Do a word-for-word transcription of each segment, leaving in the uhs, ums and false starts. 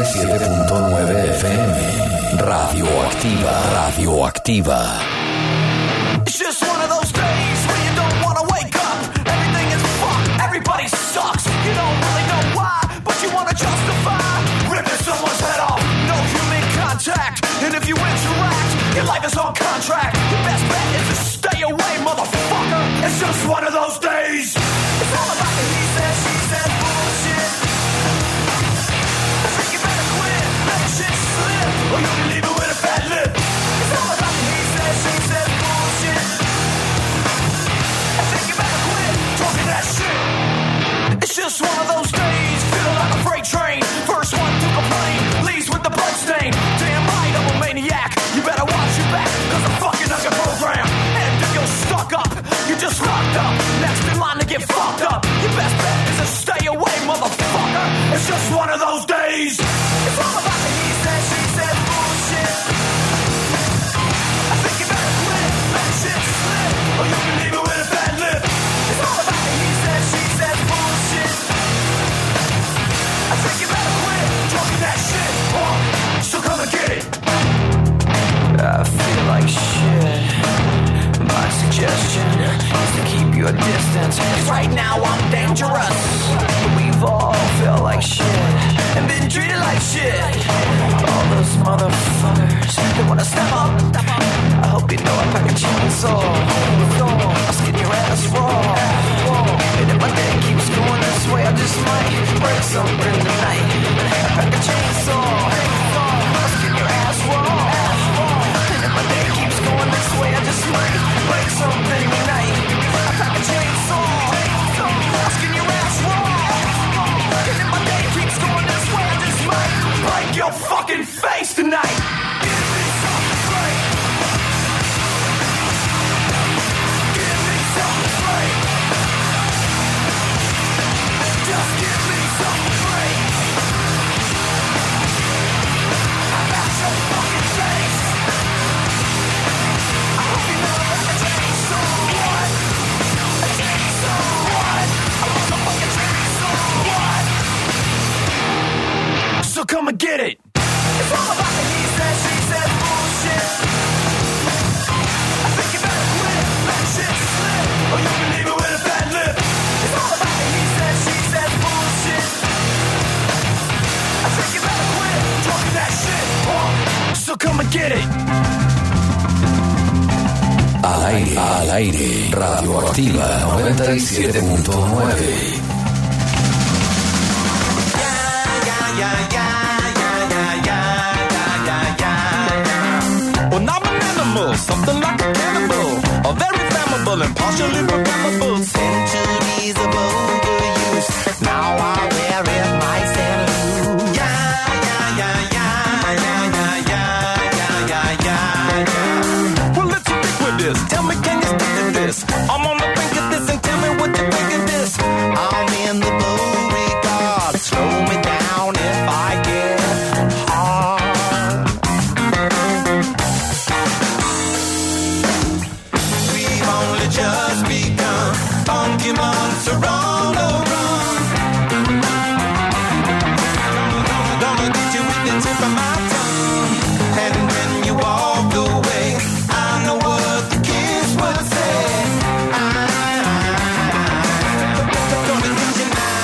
y siete punto nueve F M. Radioactiva, radioactiva. It's just one of those days when you don't want to wake up. Everything is fucked, everybody sucks. You don't really know why, but you want to justify ripping someone's head off. No human contact, and if you interact, your life is on contract. Your best bet is to stay away, motherfucker. It's just one of those days. It's all about the he says, she says bullshit. I think you better quit, let shit slip, or you can leave it with a fat lip. It's all about the he says, she says bullshit. I think you better quit talking that shit. It's just one of those days, feeling like a freight train. First one to complain, leaves with the blood stain. Damn right, I'm a maniac. You better watch your back, cause I'm fucking up your program. And if you're stuck up, you're just locked up. Next in line to get fucked up. Your best bet is to stay away, motherfucker. It's just one of those days. It's all about the he said, she said bullshit. I think you better quit, let shit slip, or you can leave it with a bad lip. It's all about the he said, she said bullshit. I think you better quit talking that shit, or so come and get it. I feel like shit. My suggestion is to keep your distance, cause right now I'm dangerous. We've all felt like shit and been treated like shit. All those motherfuckers that wanna step up, I hope you know I pack a chainsaw. I'll skin your ass raw. And if my day keeps going this way, I just might break something tonight. I pack a chainsaw. I'll skin your ass raw. And if my day keeps going this way, I just might break something tonight. I pack a chainsaw. I'll skin your ass raw. And if my day keeps going this way, I just might break your fucking face tonight. Give me something great. Give me something great. Just give me something great. I got your fucking face. I hope you know about a chainsaw. What? A chainsaw. What? I want a fucking chainsaw. What? So come and get it. It's all about the he said, she said bullshit. I think you better quit, let shit slip, or you can leave it with a bad lip. It's all about the he said, she said bullshit. I think you better quit talking that shit, or so come and get it. Al aire, al aire, radioactiva noventa y siete punto nueve. Well, I'm an animal, something like a cannibal, a very flammable and partially programmable. Centuries of overuse, now I wear it nice and loose. Yeah, yeah, yeah, yeah, yeah, yeah, yeah, yeah, yeah, yeah. Well, let's stick with this. Tell me, can you stick to this? I'm on the brink of this, and tell me what you think of this. I'm in the Beauregard. Slow me down if I get hard. Just begun, funky months are on the run. Gonna, gonna get you with the tip of my tongue. And when you walk away, I know what the kids would say. I'm gonna get you now.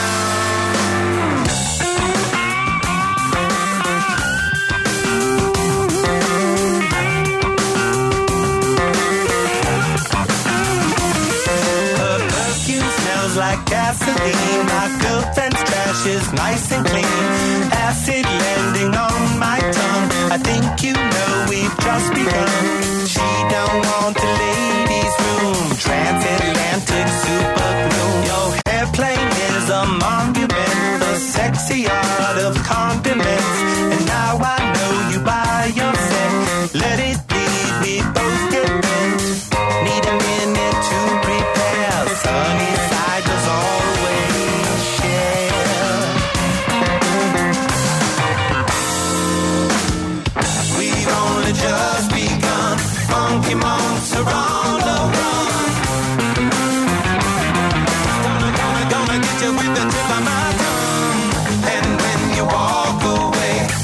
Like gasoline, my girlfriend's trash is nice and clean. Acid landing on my tongue. I think you know we've just begun. She don't want the ladies' room. Transatlantic super glue. Your airplane is a monument, the sexy art of condiments. And now I know you by yourself. Let it bleed, we both get bent. Need a minute to prepare. Sunny side does always share. We've only just begun. Funky months are on the run. Gonna, gonna, gonna get you with the tip of my tongue. And when you walk away,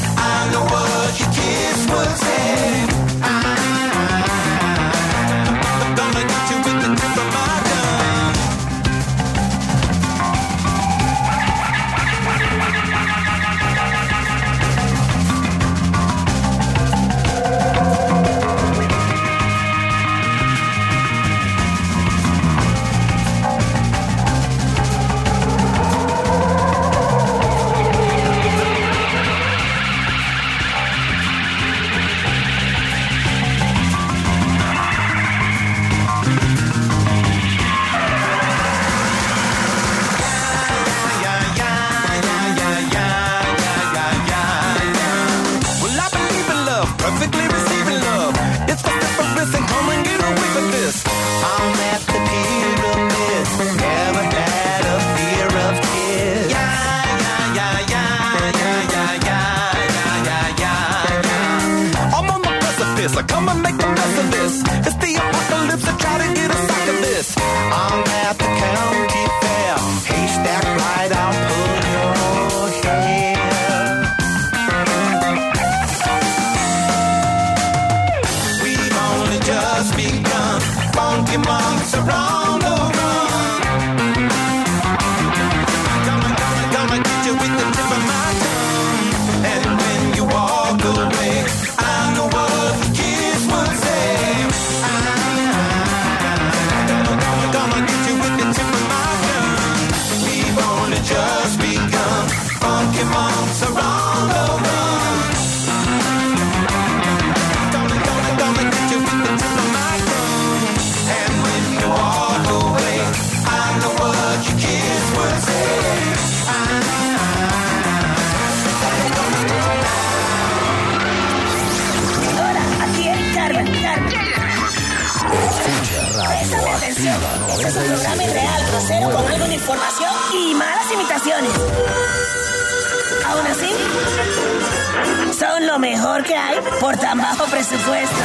Este es un programa irreal, grosero, con algo de información y malas imitaciones. Aún así, son lo mejor que hay por tan bajo presupuesto.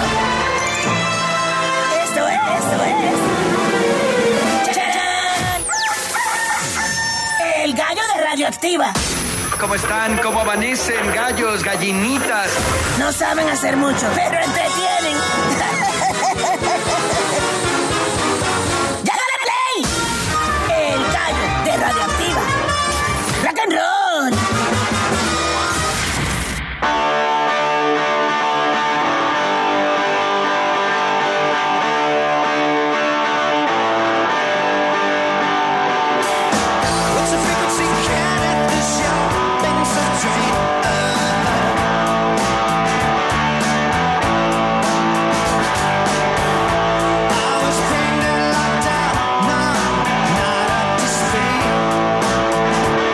Esto es, esto es... ¡Chachán! El gallo de Radioactiva. ¿Cómo están? ¿Cómo amanecen? Gallos, gallinitas. No saben hacer mucho, pero entretienen. Radioactiva. Rock and roll. What's the frequency? Can at the show? Things are straight. I was trained and locked out. No, not up to speed.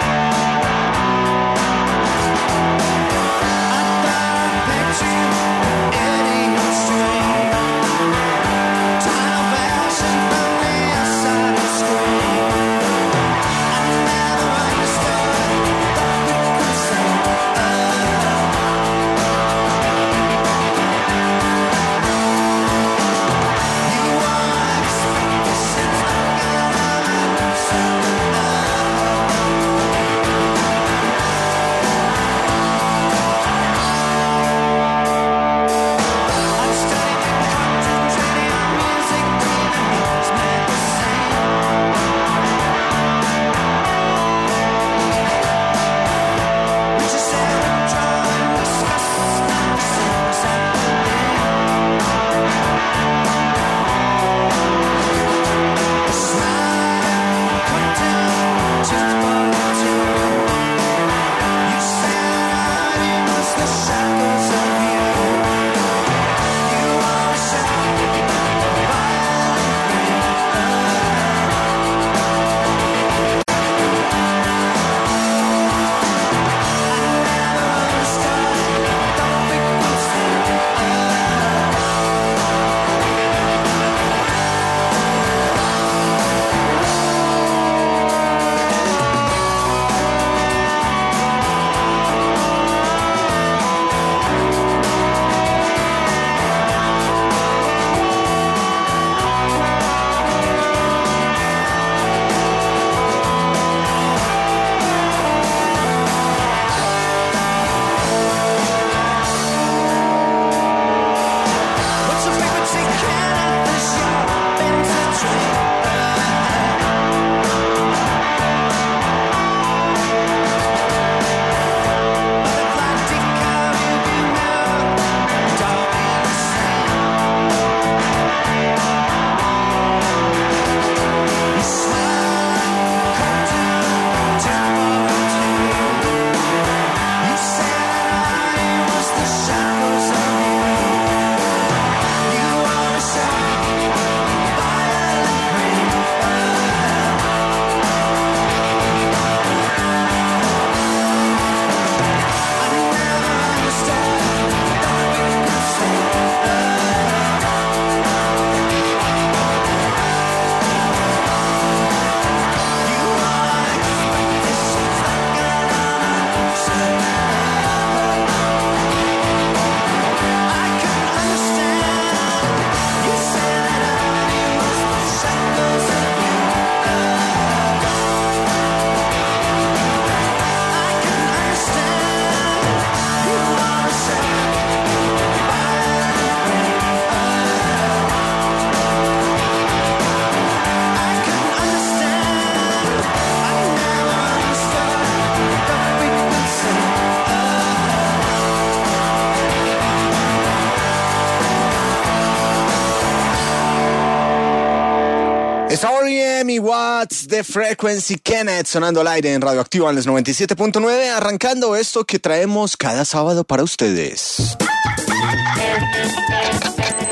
Es R E M y What's the Frequency, Kenneth, sonando al aire en Radioactiva en los noventa y siete punto nueve, arrancando esto que traemos cada sábado para ustedes.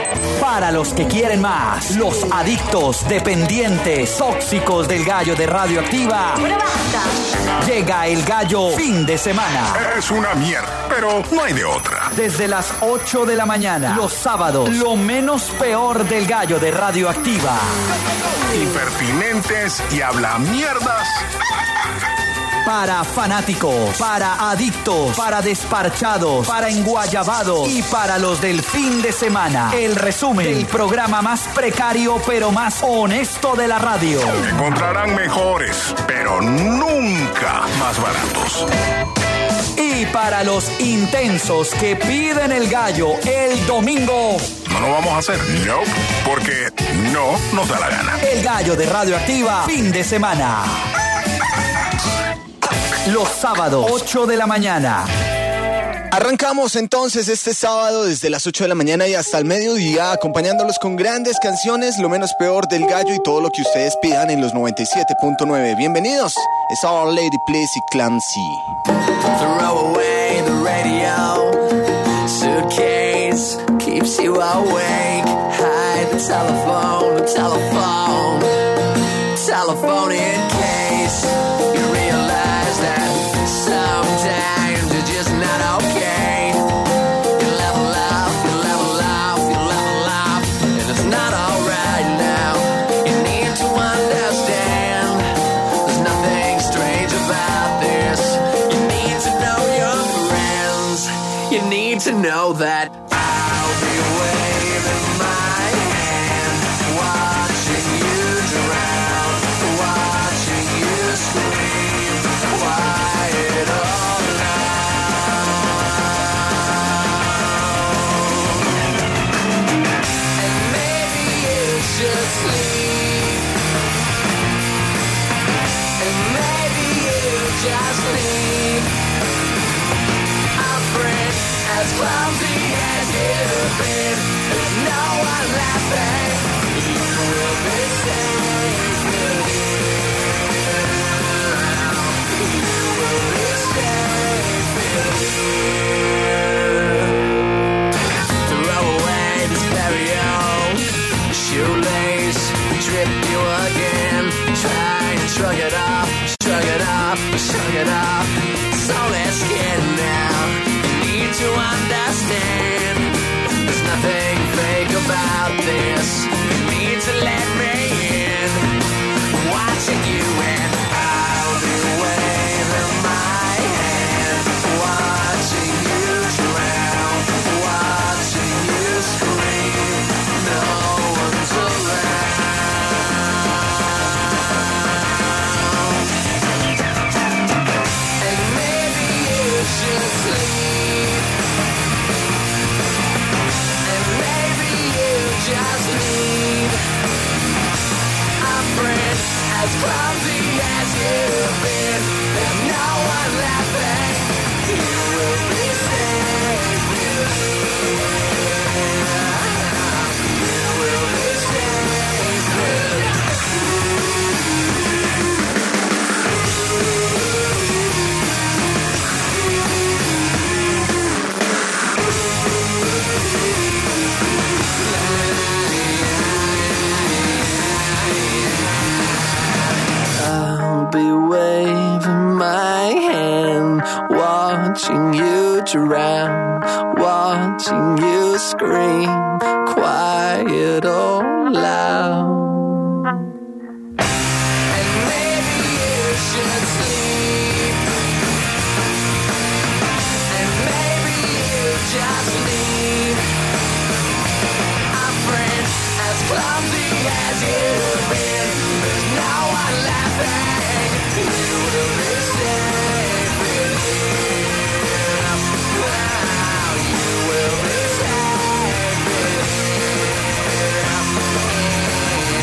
para los que quieren más, los adictos, dependientes, tóxicos del gallo de Radioactiva. Bueno, basta. Llega el gallo fin de semana. Es una mierda, pero no hay de otra. Desde las ocho de la mañana, los sábados, lo menos peor del gallo de Radioactiva. Impertinentes y habla mierdas. Para fanáticos, para adictos, para desparchados, para enguayabados y para los del fin de semana. El resumen del programa más precario pero más honesto de la radio. Encontrarán mejores, pero nunca más baratos. Y para los intensos que piden el gallo el domingo. No lo vamos a hacer, no, porque no nos da la gana. El gallo de Radioactiva, fin de semana. Los sábados, ocho de la mañana. Arrancamos entonces este sábado desde las ocho de la mañana y hasta el mediodía, acompañándolos con grandes canciones, lo menos peor del gallo y todo lo que ustedes pidan en los noventa y siete punto nueve. Bienvenidos, es Our Lady Please y Clancy. Throw away the radio. Suitcase keeps you awake. Hide the telephone, the telephone, telephone in case you realize that sometimes you're just not okay. You level up, you level up, you level up, and it's not alright now. You need to understand there's nothing strange about this. You need to know your friends. You need to know that I'll be waving my hand, watching you drown, watching you scream, quiet all alone. And maybe you should sleep, and maybe you just leave a friend as clumsy as you've been. There's no one laughing. You will be safe with you. You will be safe with you. Throw away the stereo. Shoelace tripped you again. Try and shrug it off, shrug it off, shrug it off. It's only skin now. Need to understand there's nothing fake about this. You need to let me in. Watching you and I'll be waving my hand, watching you drown, watching you scream. No one's around. And maybe you should sleep, and maybe you just need a friend as clumsy as you've been. There's no one laughing. You will be safe with you. You will be safe with you. I'll be waving my hand, watching you drown, watching you scream, quiet or loud. And maybe you should sleep, and maybe you just need a friend as clumsy as you've been. There's no one laughing. You will be safe with him. Wow, you will be safe with him.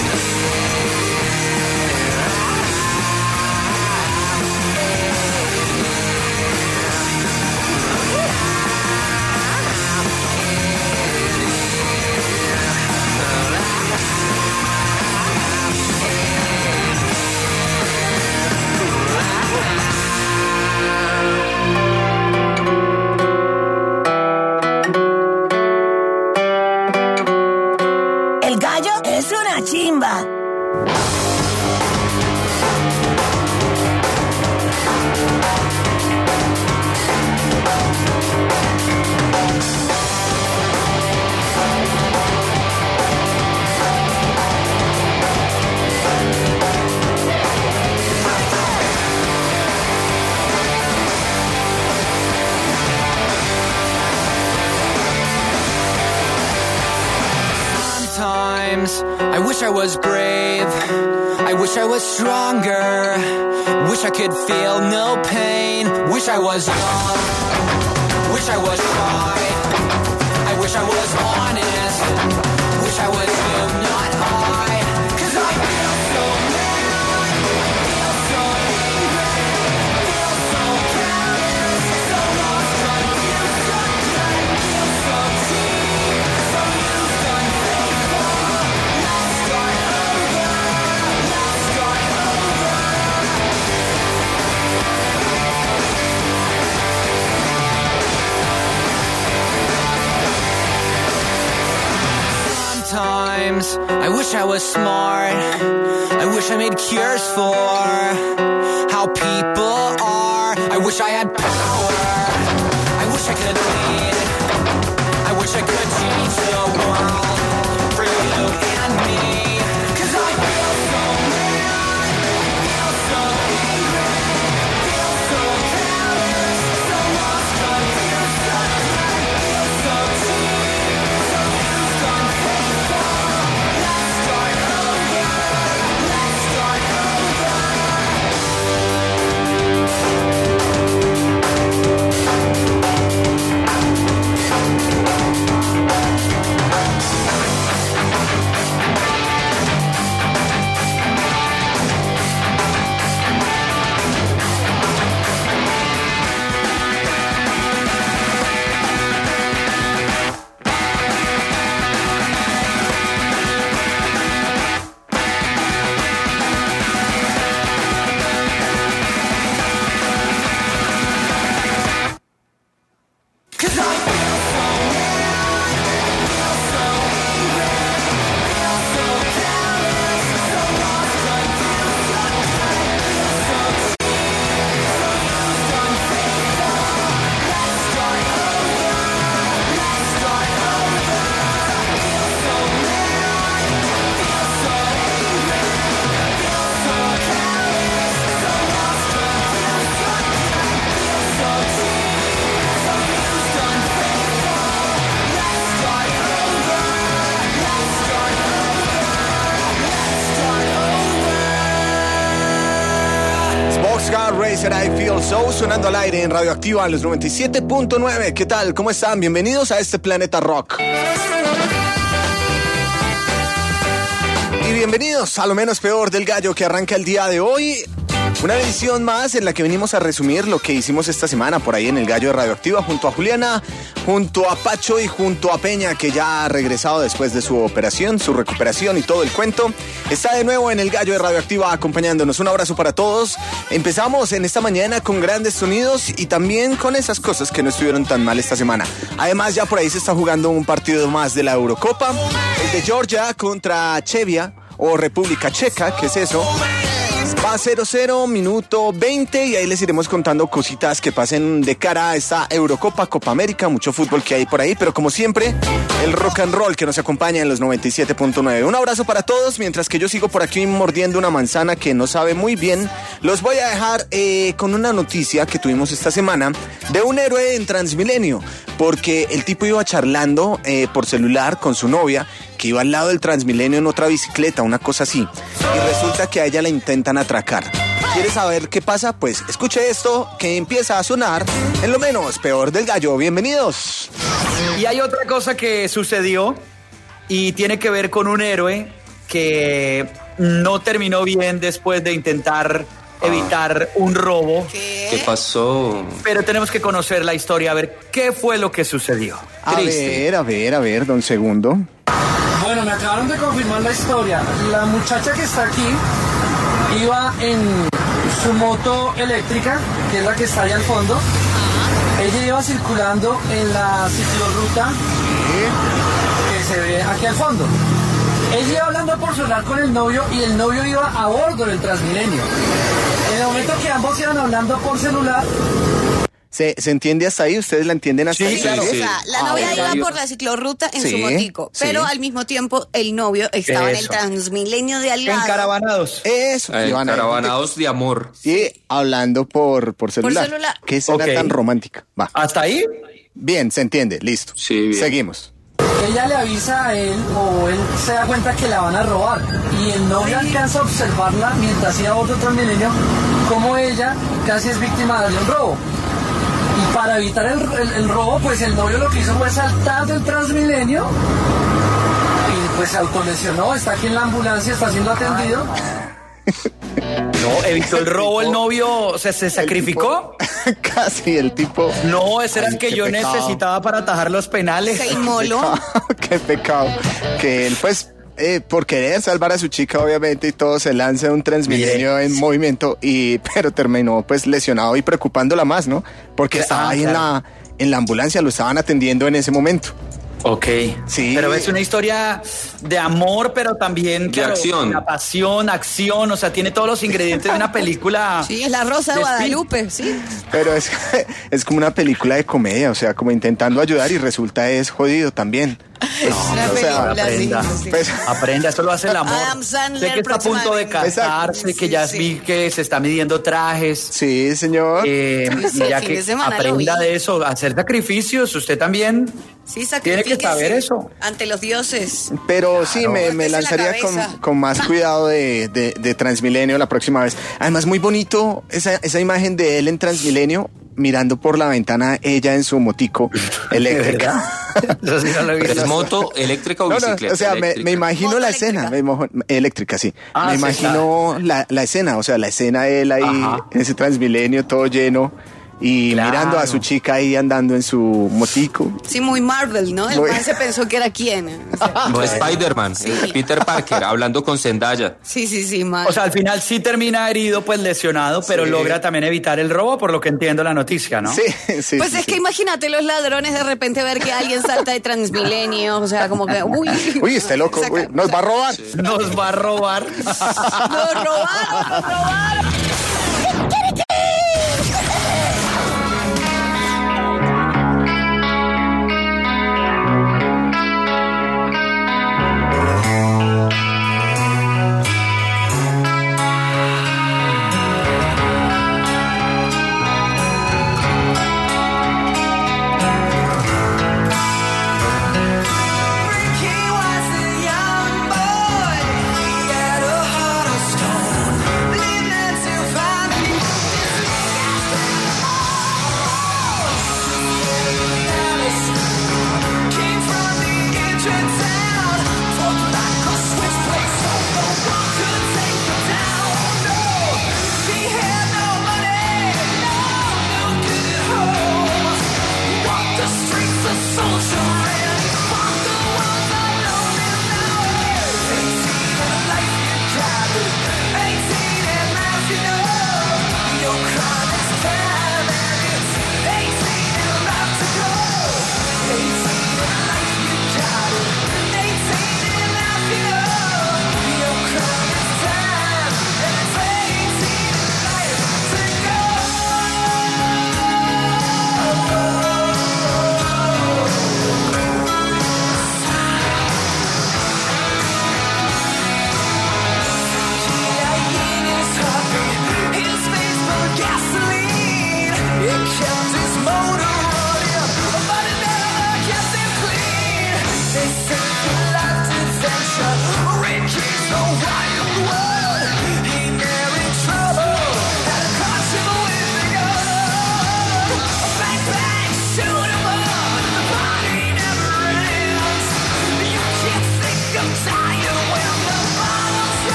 wish I was brave. I wish I was stronger. Wish I could feel no pain. Wish I was young. Wish I was shy. I wish I was honest. Wish I was you, not I. 'Cause I feel so mad. Feel so angry. Feel so careless. So lost, confused, undone. Feel so cheap. So used, unfaithful. Let's start over. Let's start over. Sometimes I wish I was smart. I wish I made cures for how people are. I wish I had power. I wish I could lead. I wish I could change the world for you and me. 'Cause I feel so mad. Feel so angry. Feel so careless. So lost, confused, undone. Feel so cheap. So used, unfaithful. Let's start over. Let's start over. Cause I feel so mad, feel so angry, feel so careless, so lost, confused, undone, feel so cheap, so used, unfaithful. Let's start over, let's start over. Feel so mad, feel so angry, feel so careless, so lost, confused, undone, feel so cheap, so used, unfaithful. Let's start over, let's start over, let's start over. Boxcar Racer, I Feel So, sonando al aire en Radioactiva a los noventa y siete punto nueve. ¿Qué tal? ¿Cómo están? Bienvenidos a este Planeta Rock. Y bienvenidos a Lo Menos Peor del Gallo, que arranca el día de hoy. Una edición más en la que venimos a resumir lo que hicimos esta semana por ahí en el Gallo de Radioactiva, junto a Juliana, junto a Pacho y junto a Peña, que ya ha regresado después de su operación, su recuperación y todo el cuento. Está de nuevo en el Gallo de Radioactiva acompañándonos. Un abrazo para todos. Empezamos en esta mañana con grandes sonidos y también con esas cosas que no estuvieron tan mal esta semana. Además, ya por ahí se está jugando un partido más de la Eurocopa, el de Georgia contra Chevia o República Checa, ¿qué es eso? Va cero cero, minuto veinte, y ahí les iremos contando cositas que pasen de cara a esta Eurocopa, Copa América, mucho fútbol que hay por ahí, pero como siempre, el rock and roll que nos acompaña en los noventa y siete punto nueve. Un abrazo para todos, mientras que yo sigo por aquí mordiendo una manzana que no sabe muy bien. Los voy a dejar eh, con una noticia que tuvimos esta semana de un héroe en Transmilenio, porque el tipo iba charlando eh, por celular con su novia, que iba al lado del Transmilenio en otra bicicleta, una cosa así, y resulta que a ella la intentan atracar. ¿Quieres saber qué pasa? Pues escuche esto que empieza a sonar en Lo Menos Peor del Gallo. Bienvenidos. Y hay otra cosa que sucedió y tiene que ver con un héroe que no terminó bien después de intentar evitar un robo. ¿Qué? ¿Qué pasó? Pero tenemos que conocer la historia, a ver qué fue lo que sucedió. A Triste. ver, a ver, a ver, don Segundo. Bueno, me acabaron de confirmar la historia. La muchacha que está aquí iba en su moto eléctrica, que es la que está ahí al fondo. Ella iba circulando en la ciclorruta que se ve aquí al fondo. Ella iba hablando por celular con el novio y el novio iba a bordo del Transmilenio. En el momento que ambos iban hablando por celular... ¿Se, ¿Se entiende hasta ahí? ¿Ustedes la entienden hasta Sí, ahí? claro. O sea, la novia Ah, iba yo- por la ciclorruta en Sí, su motico, sí. pero al mismo tiempo el novio estaba en el Eso. Transmilenio de al lado. Encaravanados. Eso. Eh, iban ahí. caravanados de amor. Y hablando por, por celular. celular. Qué escena Ok. tan romántica. Va. ¿Hasta ahí? Bien, se entiende. Listo. Sí, bien. Seguimos. ella le avisa a él o él se da cuenta que la van a robar y el novio alcanza a observarla mientras iba a otro Transmilenio como ella casi es víctima de un robo. Y para evitar el, el, el robo, pues el novio lo que hizo fue saltar del Transmilenio y pues se autolesionó, está aquí en la ambulancia, está siendo atendido. No, evitó el robo el novio, o sea, se sacrificó. Tipo, casi el tipo. No, ese era Ay, el que qué yo pecado. necesitaba para atajar los penales. Se inmoló. Qué pecado. Que él, pues, eh, por querer salvar a su chica, obviamente, y todo, se lanza un Transmilenio Mire. en movimiento, y pero terminó, pues, lesionado y preocupándola más, ¿no? Porque estaba Ah, ahí claro. en la, en la ambulancia, lo estaban atendiendo en ese momento. Ok, Sí. pero es una historia de amor, pero también De acción. la pasión, acción, o sea, tiene todos los ingredientes de una película. Sí, es la Rosa de de Guadalupe, sí. Pero es, es como una película de comedia, o sea, como intentando ayudar y resulta es jodido también. Pues, Una o sea, película, aprenda, sí, sí. pues, aprenda, eso lo hace el amor. Adam Sandler Sé que está a punto de próximamente. casarse, Exacto. que ya Sí, vi sí. que se está midiendo trajes. sí, señor. Eh, Sí, sí, y ya el fin que de semana lo aprenda vi. de eso, hacer sacrificios, usted también Sí, tiene que sacrifíquese saber eso. ante los dioses. Pero sí, me, me Córtese la lanzaría con, cabeza. con más cuidado de, de, de Transmilenio la próxima vez. Además, muy bonito esa, esa imagen de él en Transmilenio, mirando por la ventana ella en su motico eléctrica. Eso sí no lo he visto. ¿Es moto eléctrica o No, no, bicicleta o sea, me, eléctrica? me imagino Moto la eléctrica. escena, me mojo- eléctrica, sí. Ah, me sí, imagino la, la escena, o sea, la escena de él ahí Ajá. en ese Transmilenio todo lleno y Claro. mirando a su chica ahí andando en su motico. Sí, muy Marvel, ¿no? El Muy- man se pensó que era quién. O sea, Bueno. Spider-Man, Sí. Peter Parker, hablando con Zendaya. sí, sí, sí, mal. O sea, al final sí termina herido, pues lesionado, pero Sí. logra también evitar el robo, por lo que entiendo la noticia, ¿no? Sí, sí. Pues sí, es sí. que imagínate los ladrones de repente ver que alguien salta de Transmilenio, o sea, como que, uy. Uy, está loco, Saca- uy, nos va a robar. Nos va a robar. Nos robaron, nos robaron. He was a young boy. He had a heart of stone. Lived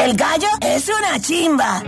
El gallo es una chimba.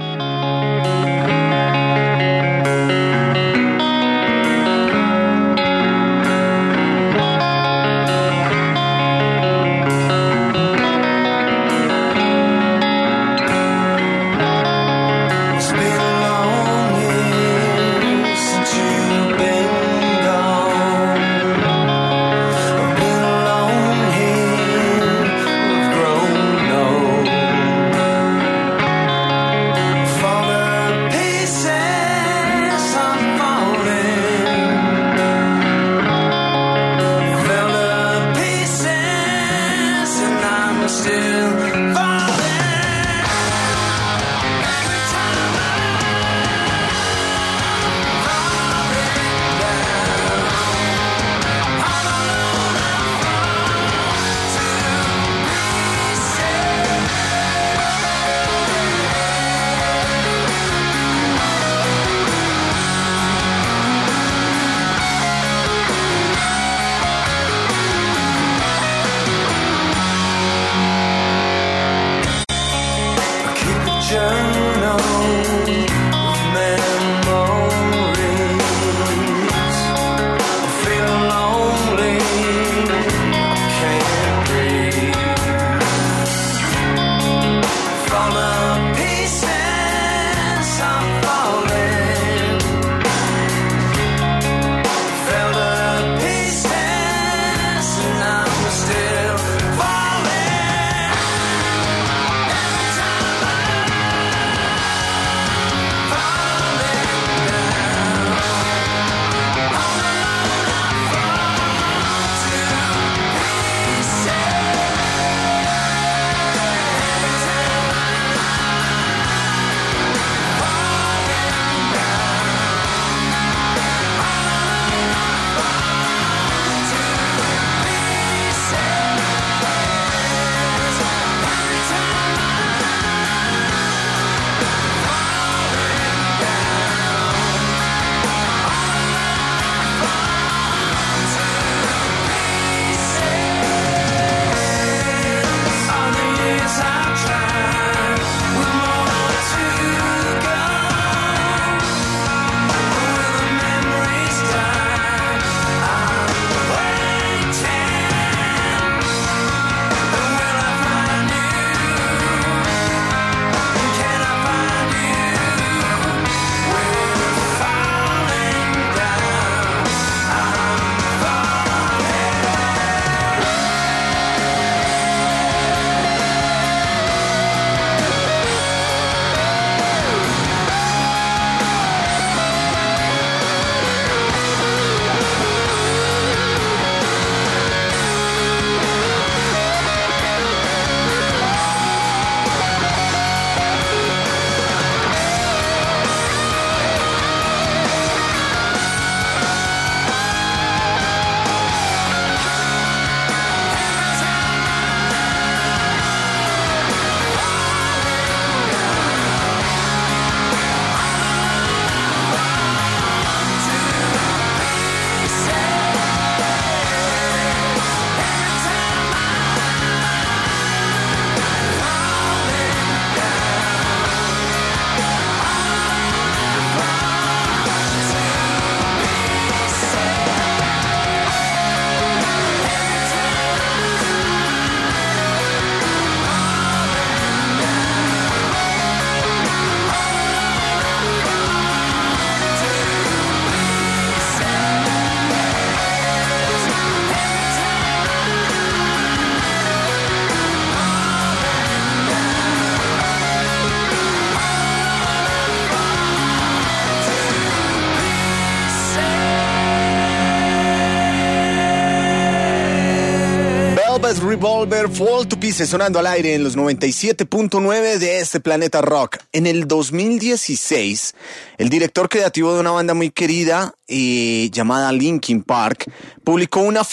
Revolver, Fall to Pieces, sonando al aire en los noventa y siete punto nueve de este planeta rock. En el dos mil dieciséis, el director creativo de una banda muy querida eh, llamada Linkin Park publicó una foto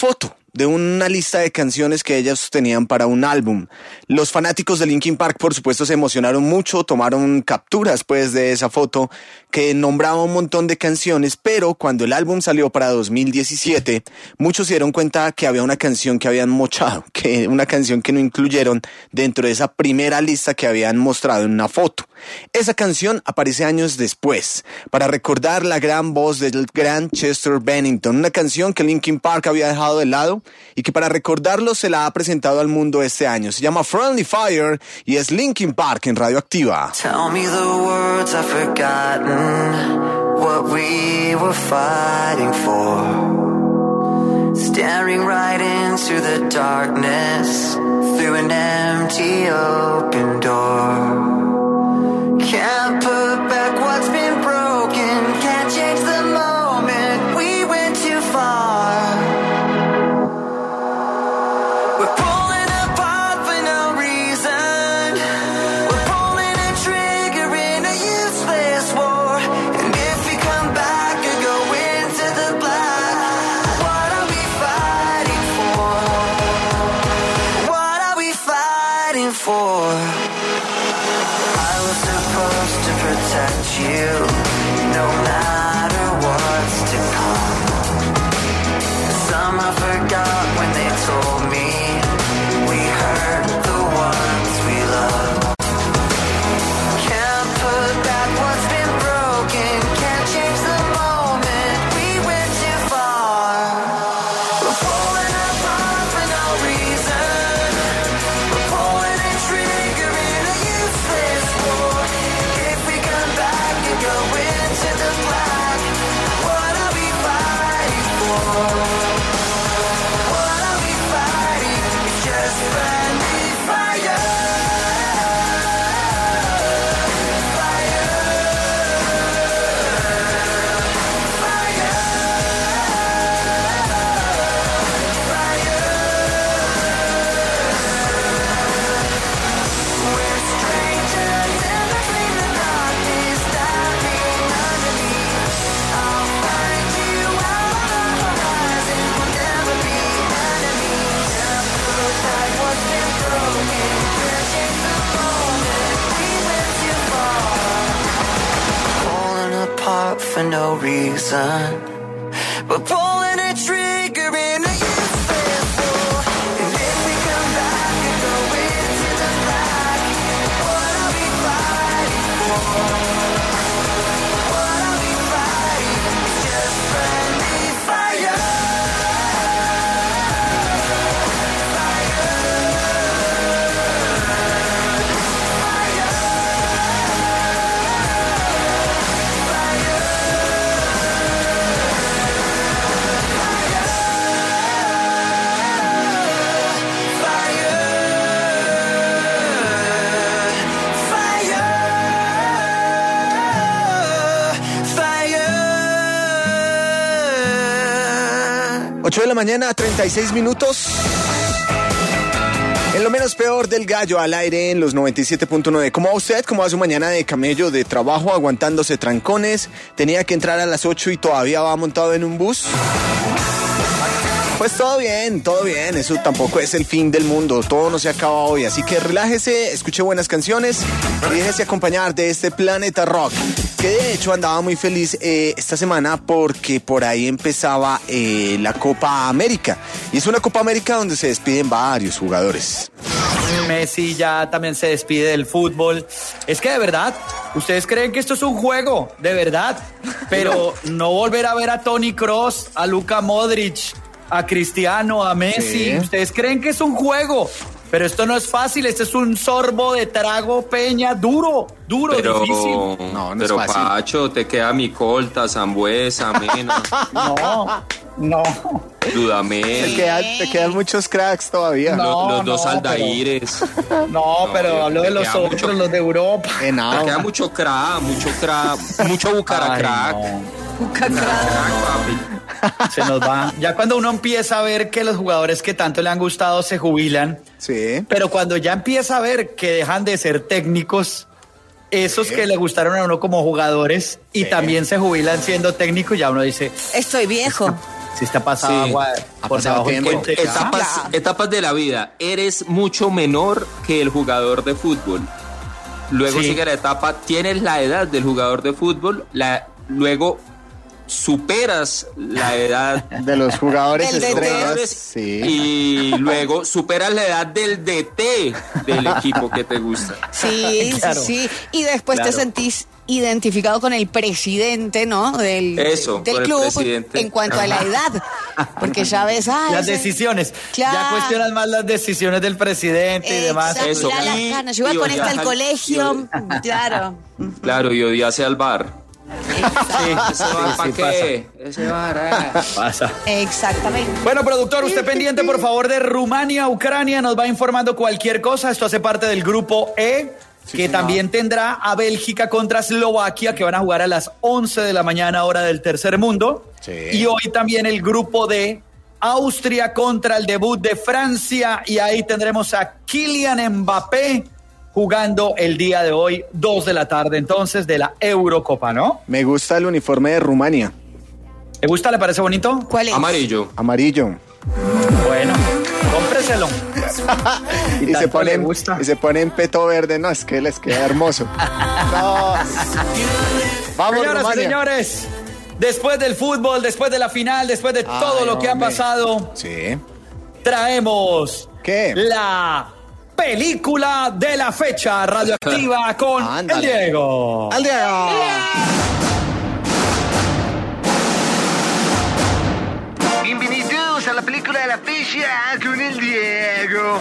de una lista de canciones que ellos tenían para un álbum. Los fanáticos de Linkin Park, por supuesto, se emocionaron mucho, tomaron capturas pues de esa foto que nombraba un montón de canciones, pero cuando el álbum salió para dos mil diecisiete, muchos se dieron cuenta que había una canción que habían mochado, que una canción que no incluyeron dentro de esa primera lista que habían mostrado en una foto. Esa canción aparece años después, para recordar la gran voz del gran Chester Bennington, una canción que Linkin Park había dejado de lado y que para recordarlo se la ha presentado al mundo este año. Se llama Friendly Fire y es Linkin Park en Radioactiva. Tell me the words I've forgotten, what we were fighting for. Staring right into the darkness, through an empty open door. Can't put back what's been broken, can't change the moment, we went too far. We're pulling apart for no reason, we're pulling a trigger in a useless war. And if we come back and go into the black, what are we fighting for? What are we fighting for? Supposed to protect you, no matter what's to come. Somehow forgot when they told me we hurt the ones we love. Can't put back what's been broken, can't change the moment, we went too far. We're pulling apart for no reason, we're pulling a trigger in a useless war. Go into the black. What are we fighting for? What are we fighting? It's just friendly fire. Fire. Fire. Fire. We're strangers in between the darkness. For no reason, but pulling a trigger in a useless war. And if we come back and go into the black, what are we fighting for? What are we fighting? It's just friendly fire. ocho de la mañana, treinta y seis minutos. En lo menos peor del gallo al aire en los noventa y siete punto nueve. ¿Cómo va usted? ¿Cómo va su mañana de camello de trabajo aguantándose trancones? ¿Tenía que entrar a las ocho y todavía va montado en un bus? Pues todo bien, todo bien, eso tampoco es el fin del mundo, todo no se acaba hoy, así que relájese, escuche buenas canciones y déjese acompañar de este Planeta Rock, que de hecho andaba muy feliz eh, esta semana porque por ahí empezaba eh, la Copa América, y es una Copa América donde se despiden varios jugadores. Messi ya también se despide del fútbol. Es que de verdad, ustedes creen que esto es un juego, de verdad, pero no volver a ver a Toni Kroos, a Luka Modric, a Cristiano, a Messi. Sí. Ustedes creen que es un juego, pero esto no es fácil. Este es un sorbo de trago, Peña, duro, duro, pero, difícil. No, no pero es fácil. Pacho, te queda mi colta, Zambuesa, menos. No, no. Dudamel. Te quedan, te quedan muchos cracks todavía. No, los, los dos no, Aldaires. Pero, no, no, pero hablo de los otros, mucho, los de Europa. Eh, no. Te queda mucho crack, mucho crack, mucho bucaracrack. Se nos va. Ya cuando uno empieza a ver que los jugadores que tanto le han gustado se jubilan, sí. Pero cuando ya empieza a ver que dejan de ser técnicos, esos sí. que le gustaron a uno como jugadores y sí. también se jubilan siendo técnicos, ya uno dice, estoy viejo. Si está pasado Sí. agua por debajo del puente. Etapas, etapas de la vida. Eres mucho menor que el jugador de fútbol. Luego Sí. sigue la etapa, tienes la edad del jugador de fútbol, la, luego superas la edad de los jugadores Del D T. estrellas. Sí. y luego superas la edad del D T del equipo que te gusta. Sí, Claro. sí, sí. Y después Claro. te sentís identificado con el presidente, ¿no? Del, Eso, del con el club presidente. en cuanto a la edad. Porque ya ves, ah, Las ese- decisiones. Claro. Ya cuestionas más las decisiones del presidente y demás. Exacto, Eso. ya las Y- ganas. Yo iba y con odias esta al al- colegio, claro. Claro, y odiase al bar. Sí, Ese bar, sí, ¿para sí, qué? Ese bar, ah. pasa. Exactamente. Bueno, productor, usted pendiente, por favor, de Rumania, Ucrania, nos va informando cualquier cosa. Esto hace parte del grupo E, que señor. también tendrá a Bélgica contra Eslovaquia, que van a jugar a las once de la mañana, hora del tercer mundo. Sí. Y hoy también el grupo D, Austria contra el debut de Francia, y ahí tendremos a Kylian Mbappé jugando el día de hoy, dos de la tarde, entonces, de la Eurocopa, ¿no? Me gusta el uniforme de Rumania. ¿Le gusta? ¿Le parece bonito? ¿Cuál es? Amarillo. Amarillo. Bueno, cómpreselo. Y, se tanto le ponen, gusta. y se ponen peto verde. No, es que les queda hermoso. No. Vamos, Señoras y Rumania. señores, después del fútbol, después de la final, después de todo lo que ha hombre. pasado, Sí. traemos ¿Qué? la película de la fecha radioactiva con Ándale. el Diego. ¡Al Diego! Bienvenidos a la película de la fecha con el Diego.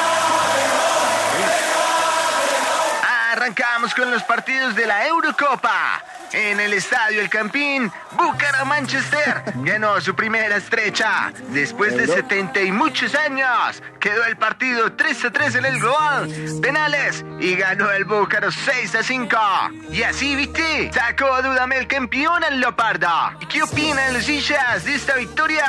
Arrancamos con los partidos de la Eurocopa. En el estadio El Campín, Bucaramanga-Manchester ganó su primera estrecha. Después de setenta y muchos años, quedó el partido tres a tres en el global, penales, y ganó el Búcaro seis a cinco. Y así, ¿viste? Sacó a Dudamel el campeón al Leopardo. ¿Y qué opinan los hinchas de esta victoria?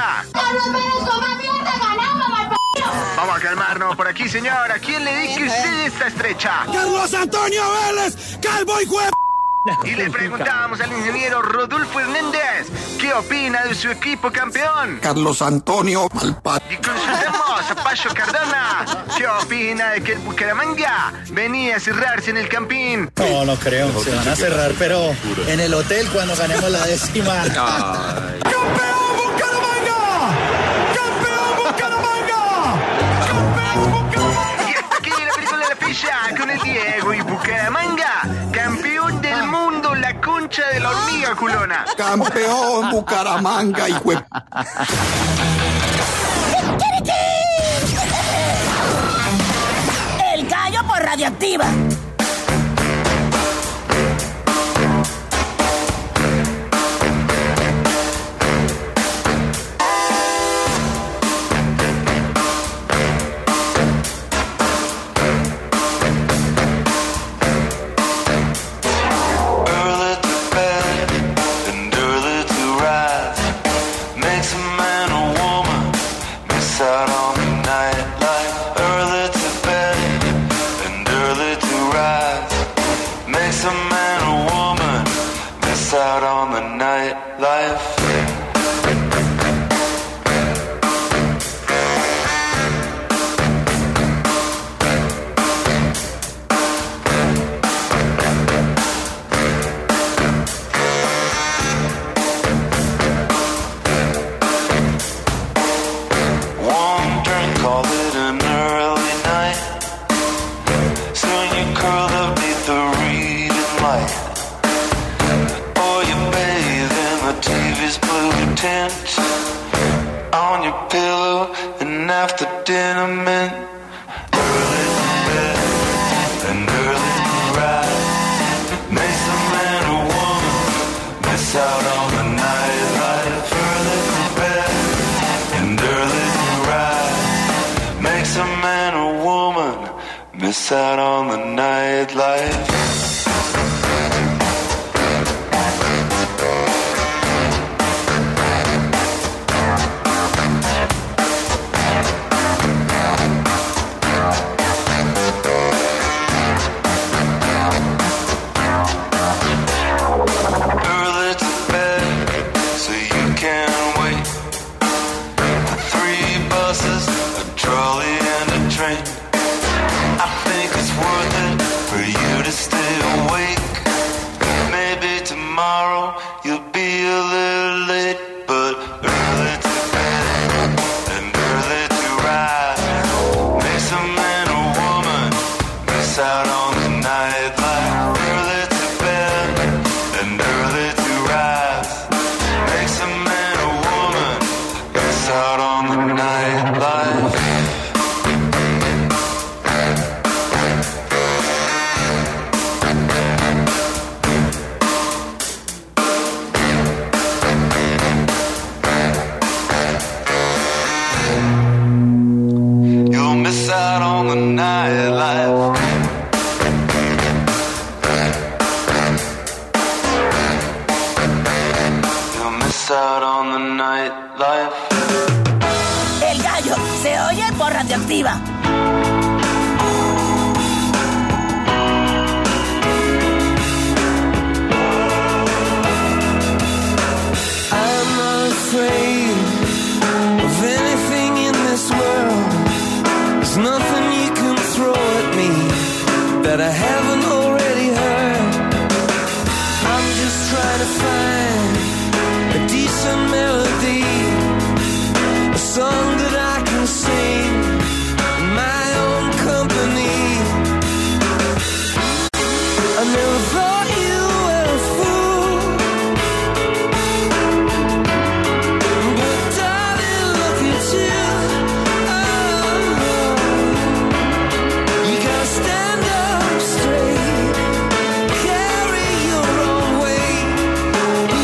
Vamos a calmarnos por aquí, señor. ¿A quién le dice usted esta estrecha? Carlos Antonio Vélez, calvo y jue... Y le preguntamos al ingeniero Rodolfo Hernández qué opina de su equipo campeón. Carlos Antonio Malpa... Y consultamos a Pacho Cardona qué opina de que el Bucaramanga venía a cerrarse en el Campín. No, no creo. Se van a cerrar, pero en el hotel cuando ganemos la décima. Ay. ¡Campeón Bucaramanga! ¡Campeón Bucaramanga! ¡Campeón Bucaramanga! Y hasta aquí la película de la ficha con el Diego y Bucaramanga, campeón del mundo, la concha de la hormiga culona. Campeón Bucaramanga y jue... El gallo por radioactiva. Early to bed and early to rise makes a man or woman miss out on the nightlife. Early to bed and early to rise makes a man or woman miss out on the nightlife. One drink, call it an early night. Soon you curl up neath the reading light. Or you bathe in the T V's blue tint. On your pillow and after dinner mint. Early to bed and early to rise makes a man or woman miss out on the nightlife. Early to bed and early to rise makes a man or woman miss out on the nightlife. Early to bed so you can wait the nightlife. Early to bed and early to rise makes a man or woman miss out on the nightlife. You'll miss out on the nightlife. You'll miss out on the nightlife. El gallo se oye por Radioactiva. I'm not afraid of anything in this world. There's nothing you can throw at me that I haven't already heard. I'm just trying to find a decent melody, a song that I can sing in my own company. I never thought you were a fool, but darling, look at you. Oh, you gotta stand up straight, carry your own weight.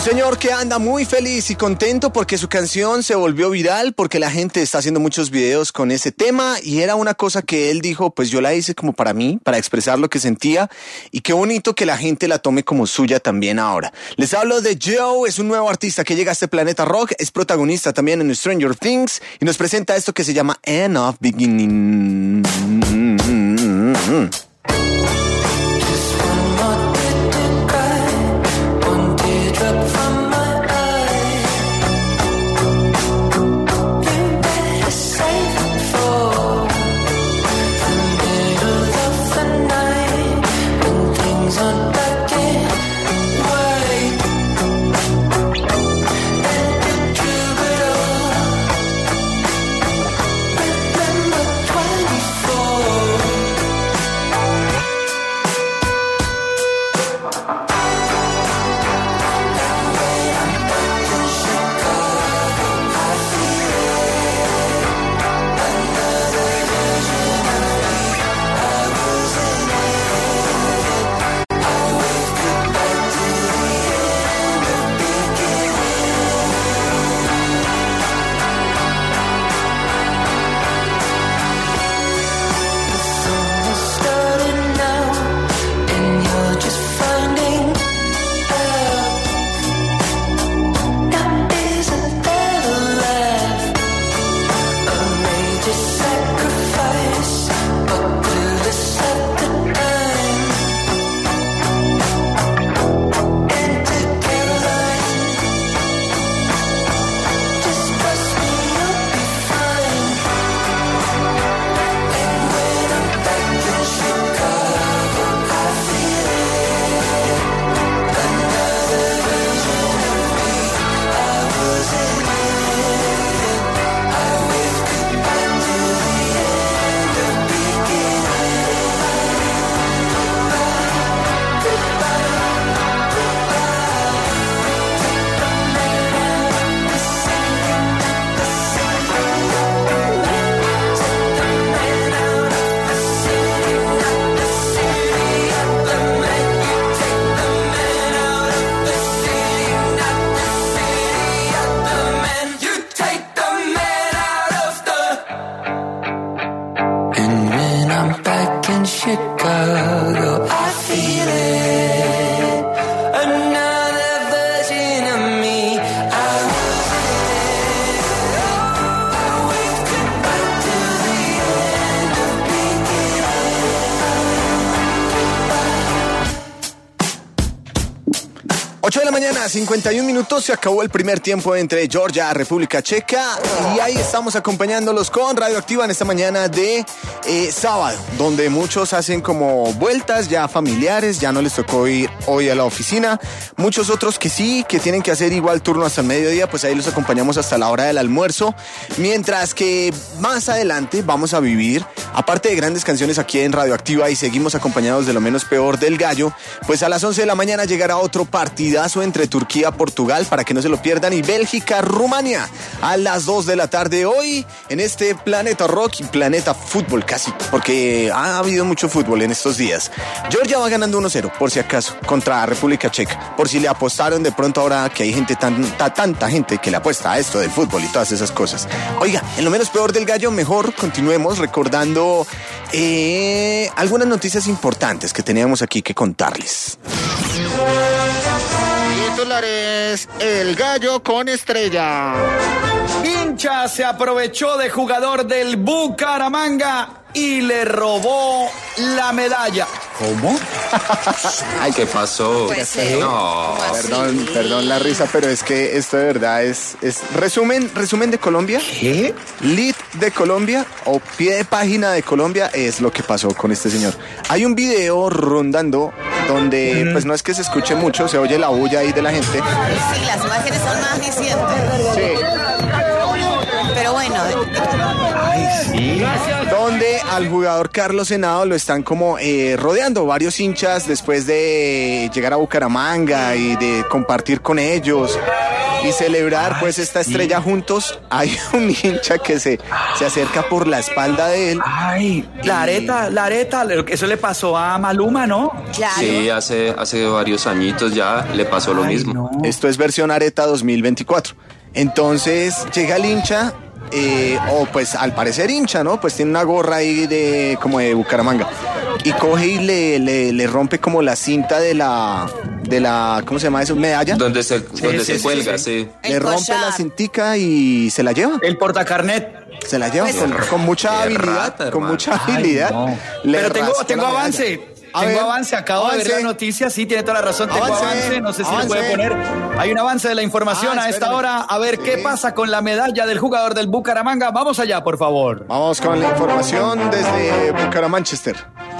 señor que anda muy feliz y contento porque su canción se volvió viral, porque la gente está haciendo muchos videos con ese tema y era una cosa que él dijo, pues yo la hice como para mí, para expresar lo que sentía y qué bonito que la gente la tome como suya también ahora. Les hablo de Joe, es un nuevo artista que llega a este planeta rock, es protagonista también en Stranger Things y nos presenta esto que se llama End of Beginning. Chicago, I feel it. Another version of me. I was it. I waved goodbye to the end of beginning. ocho de la mañana, cincuenta y un minutos, se acabó el primer tiempo entre Georgia, República Checa, y ahí estamos acompañándolos con Radioactiva en esta mañana de eh, sábado, donde muchos hacen como vueltas ya familiares, ya no les tocó ir hoy a la oficina, muchos otros que sí, que tienen que hacer igual turno hasta el mediodía, pues ahí los acompañamos hasta la hora del almuerzo, mientras que más adelante vamos a vivir, aparte de grandes canciones aquí en Radioactiva y seguimos acompañados de lo menos peor del gallo, pues a las once de la mañana llegará otro partidazo entre Turquía, Portugal, para que no se lo pierdan, y Bélgica, Rumania, a las dos de la tarde hoy en este Planeta Rock y Planeta Fútbol casi, porque ha habido mucho fútbol en estos días. Georgia va ganando uno cero, por si acaso, contra República Checa, por si le apostaron de pronto ahora que hay gente tanta, tanta gente que le apuesta a esto del fútbol y todas esas cosas. Oiga, en lo menos peor del gallo, mejor continuemos recordando eh, algunas noticias importantes que teníamos aquí que contarles. Titulares, el gallo con estrella. Hincha se aprovechó de jugador del Bucaramanga y le robó la medalla. ¿Cómo? Ay, ¿qué pasó? Pues, eh, no. Perdón, perdón la risa, pero es que esto de verdad es, es resumen, resumen de Colombia. ¿Qué? Lead de Colombia o pie de página de Colombia es lo que pasó con este señor. Hay un video rondando donde, pues no es que se escuche mucho, se oye la bulla ahí de la gente. Sí, las imágenes son más dicientes. Sí. Pero bueno. Ay, sí. sí. Gracias. Donde al jugador Carlos Henao lo están como eh, rodeando varios hinchas después de llegar a Bucaramanga y de compartir con ellos y celebrar pues esta estrella juntos. Hay un hincha que se, se acerca por la espalda de él. Ay, la areta, la areta, eso le pasó a Maluma, ¿no? Claro. Sí, hace, hace varios añitos ya le pasó lo Ay, mismo. no. Esto es versión areta dos mil veinticuatro. Entonces llega el hincha, eh, o pues al parecer hincha, ¿no? Pues tiene una gorra ahí de como de Bucaramanga. Y coge y le, le, le rompe como la cinta de la, de la, ¿cómo se llama eso? ¿Medalla? Donde se, Sí, donde sí, se sí, cuelga, sí. sí. Le El rompe collar. la cintica y se la lleva. El portacarnet. Se la lleva Pues, con, con mucha qué habilidad, rata, con hermano. mucha Ay, habilidad. no. Le Pero tengo, raspa tengo la medalla. avance. A Tengo ver, avance, acabo avance. de ver la noticia, sí, tiene toda la razón, tengo Avance, avance, no sé si avance. le puede poner. Hay un avance de la información Ah, a esta espérame. hora, a ver qué Sí. pasa con la medalla del jugador del Bucaramanga. Vamos allá, por favor. Vamos con la información desde Bucaramanga.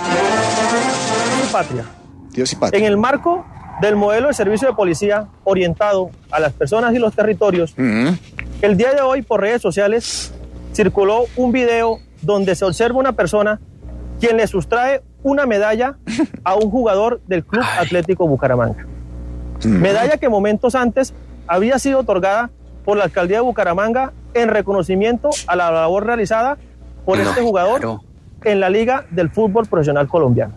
Patria. Dios y patria. En el marco del modelo de servicio de policía orientado a las personas y los territorios, Ujú. el día de hoy por redes sociales circuló un video donde se observa una persona quien le sustrae una medalla a un jugador del Club Atlético Bucaramanga. Medalla que momentos antes había sido otorgada por la alcaldía de Bucaramanga en reconocimiento a la labor realizada por No, este jugador claro. en la Liga del Fútbol Profesional Colombiano.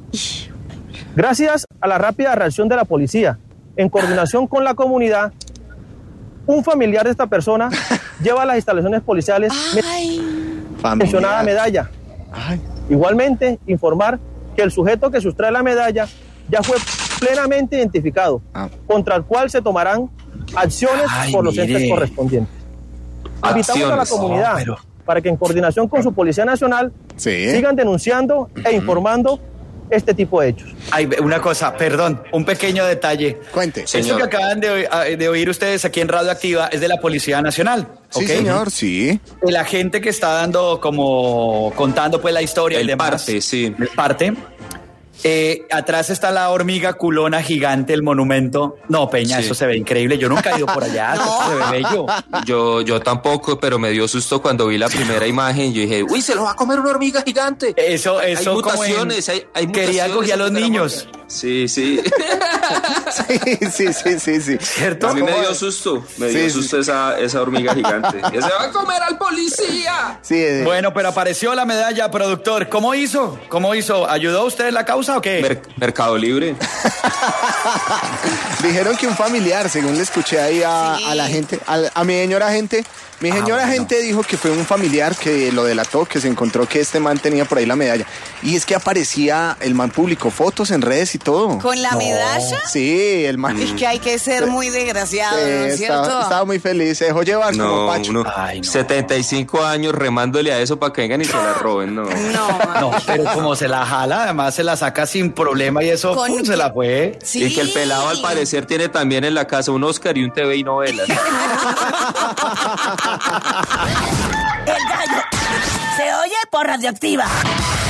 Gracias a la rápida reacción de la policía, en coordinación con la comunidad, un familiar de esta persona lleva a las instalaciones policiales Familiar. mencionada medalla. Ay. Igualmente, informar que el sujeto que sustrae la medalla ya fue plenamente identificado, Ah. contra el cual se tomarán acciones Ay, por los mire. entes correspondientes. Invitamos a la Acciones. comunidad No, pero- para que en coordinación con su Policía Nacional Sí. sigan denunciando e informando este tipo de hechos. Hay una cosa, perdón, un pequeño detalle. Cuente. Esto Señor. que acaban de, oí- de oír ustedes aquí en Radio Activa es de la Policía Nacional. Sí, ¿ok? señor, sí. La gente que está dando como contando pues la historia y El demás. parte, sí. El parte. Eh, atrás está la hormiga culona gigante, el monumento. No, Peña, Sí. eso se ve increíble. Yo nunca he ido por allá. Eso se ve bello. Yo, yo tampoco, pero me dio susto cuando vi la primera imagen. Yo dije, uy, se lo va a comer una hormiga gigante. Eso, Hay eso como en- mutaciones, hay, hay Quería mutaciones coger a en los Bucaramanga. niños. Sí, sí. Sí, sí, sí, sí, sí. ¿Cierto? A mí me dio susto, me Sí, dio sí. susto esa, esa hormiga gigante. ¡Que se va a comer al policía! Sí, eh, Bueno, pero apareció la medalla, productor. ¿Cómo hizo? ¿Cómo hizo? ¿Ayudó usted en la causa o qué? Mer- Mercado Libre. dijeron que un familiar, según le escuché ahí a, Sí. a la gente, a, a mi señora gente, mi señora bueno. gente dijo que fue un familiar que lo delató, que se encontró que este man tenía por ahí la medalla. Y es que aparecía, el man publicó fotos en redes y todo. ¿Con la medalla? Sí, el man. Es que hay que ser muy desgraciado, Sí, ¿no es estaba, cierto? estaba muy feliz, se dejó llevar como No, Pacho. uno, Ay, no. setenta y cinco años remándole a eso para que vengan y se la roben, no. No, No, pero como se la jala, además se la saca sin problema y eso Con pum, se que- la fue. sí. Y que el pelado al parecer tiene también en la casa un Oscar y un T V y novelas. El gallo se oye por Radioactiva.